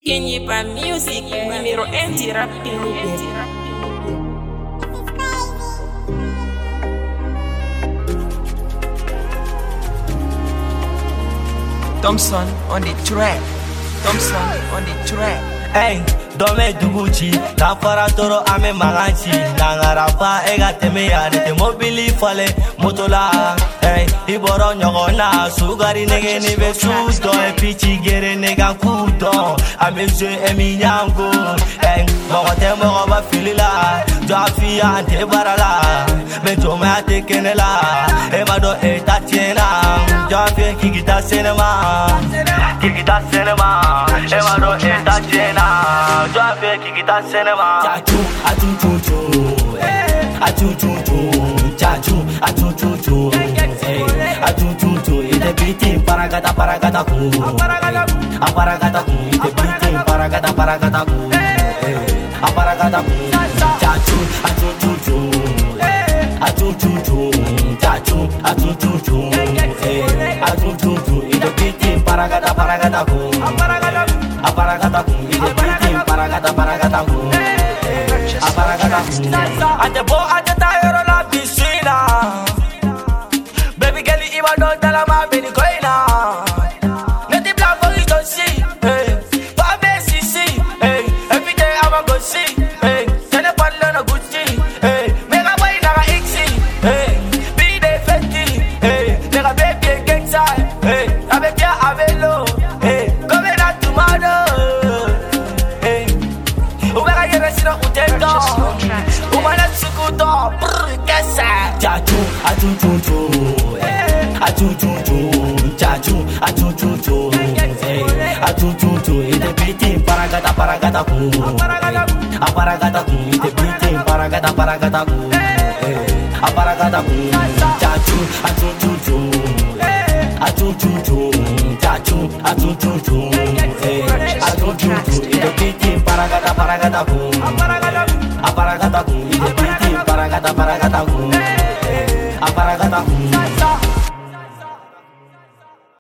Kenyipa Music, numero anti-rap. Thompson on the track. Thompson on the track. Hey, dome duguchi, na fara toro ame maganchi, na ngarapa ega teme ya de mobili fale motola. Hey, iboro nyogo na sugari nege ni be sudo e pichi gere nega kudo, ame je emi nyango. Hey, mogo te mogo ba filila, jafi ante barala, me tome ate kenela, e mado e tatiena, jafi kikita cinema, kikita cinema, e mado e tatiena. Jafe kikita cinema. Chachu, achuchuchu, achuchuchu, chachu, achuchuchu, achuchuchu. Ite beating paragata paragata ku, aparagata ku. Ite beating paragata paragata ku, aparagata ku. Chachu, achuchuchu, achuchuchu, chachu, achuchuchu, achuchuchu. Ite beating paragata paragata ku, aparagata ku. Ite beating paragata paragata ku, aparagata ku. Ate bo ate tayoro la piscina, baby girl iwa don't tell ma beni koina. Neti black boys don't see, hey, pa besi see, hey, every day I want go see, hey, tele parle na Gucci, hey, mega boy na ga ixi, hey, be de feti, hey, nega baby gangsta, hey, avec ya avelo, hey, come na tomorrow. Chachu, achuchuchu, achuchuchu, chachu, achuchuchu, achuchuchu. Ite beating paragata paragata ku, aparagata ku. Ite beating paragata paragata ku, aparagata ku. Chachu, achuchuchu, achuchuchu, chachu, achuchuchu, achuchuchu. Ite beating paragata paragata ku, aparagata ku. Ite beating paragata paragata ku.